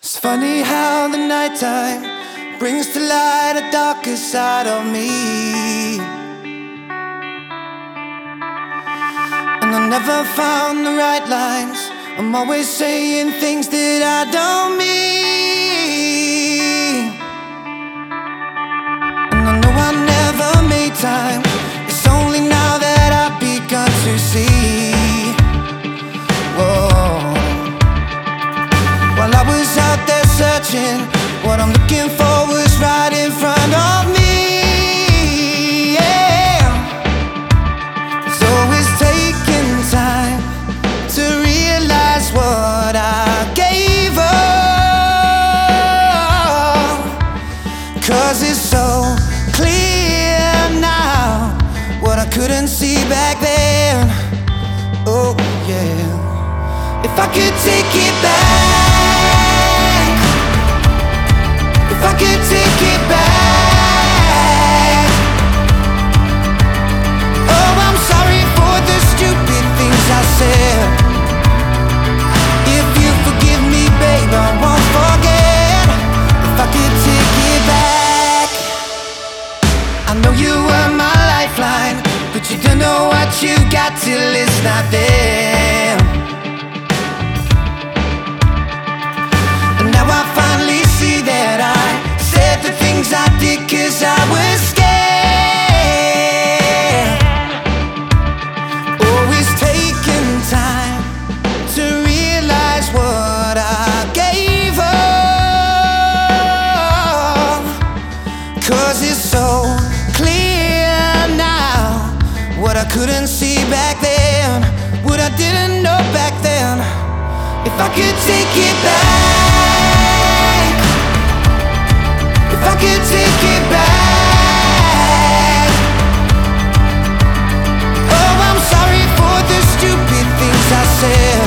It's funny how the nighttime brings to light the darkest side of me. And I never found the right lines. I'm always saying things that I don't mean. And I know I never made time. It's only now that I've begun to see. Whoa. While I was out there searching, what I'm looking for was right in front of me. Yeah. It's always taking time to realize what I gave up, 'cause it's so clear now what I couldn't see back then. Oh yeah. If I could take it back, if I could take it back. Oh, I'm sorry for the stupid things I said. If you forgive me, babe, I won't forget. If I could take it back. I know you were my lifeline, but you don't know what you got till it's not there. And now I finally see that I said the things I did 'cause I was scared. Always taking time to realize what I gave up, 'cause it's so clear now what I couldn't see back then, what I didn't know back then. If I could take it back, if I could take it back. Oh, I'm sorry for the stupid things I said.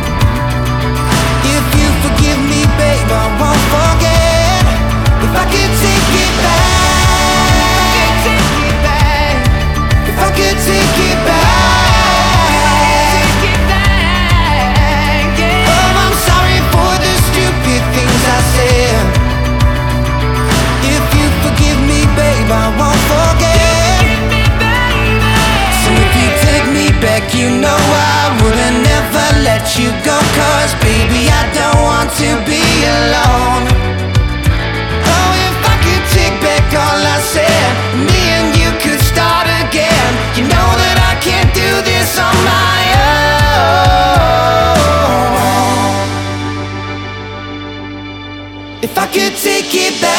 If you forgive me, babe, I won't forget. If I could take it back, if I could take it back. Oh, I'm sorry for the stupid things I said. If you forgive me, babe, I won't forget. So if you take me back, you know I wouldn't never let you go, 'cause baby, I don't want to be alone. Oh, if I could take back all I said, me and you could start again. You know that I can't do this on my own. If I could take it back.